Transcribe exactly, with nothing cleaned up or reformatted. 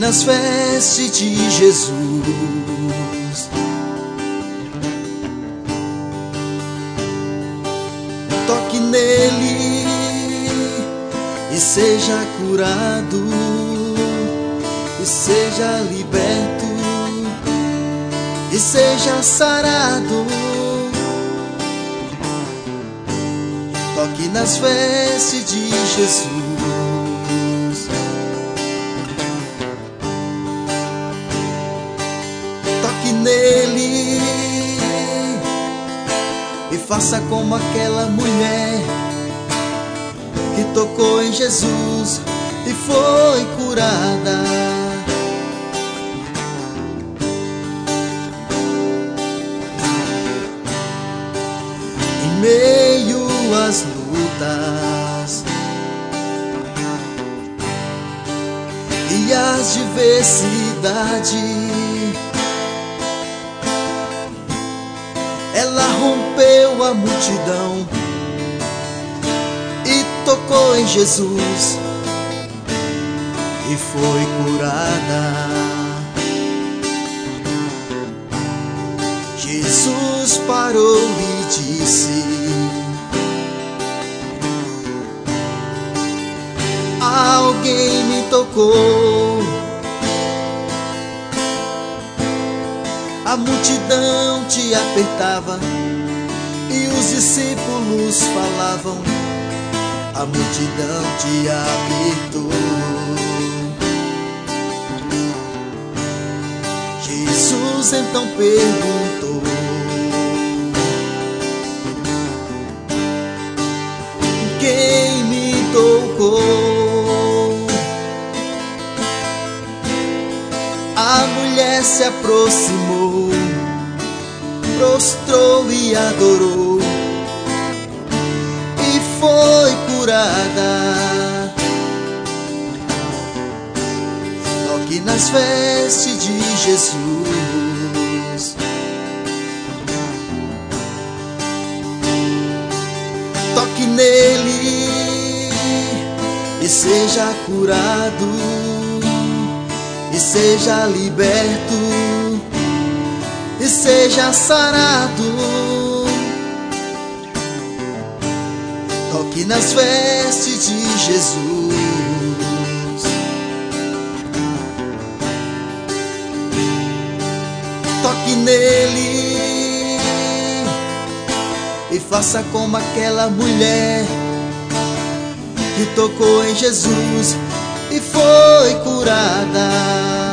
nas vestes de Jesus. Toque nele e seja curado, e seja liberto, e seja sarado. Toque nas vestes de Jesus. Toque nele e faça como aquela mulher que tocou em Jesus e foi curada. Em meio às lutas e às diversidades, ela rompeu a multidão e tocou em Jesus e foi curada. Jesus parou e disse: alguém me tocou. A multidão te apertava e os discípulos falavam: a multidão te apertou. Jesus então perguntou: quem me tocou? A mulher se aproximou, prostrou e adorou e foi curada. Toque nas vestes de Jesus. Toque nele e seja curado, e seja liberto, e seja sarado. Toque nas vestes de Jesus. Toque nele e faça como aquela mulher que tocou em Jesus e foi curada.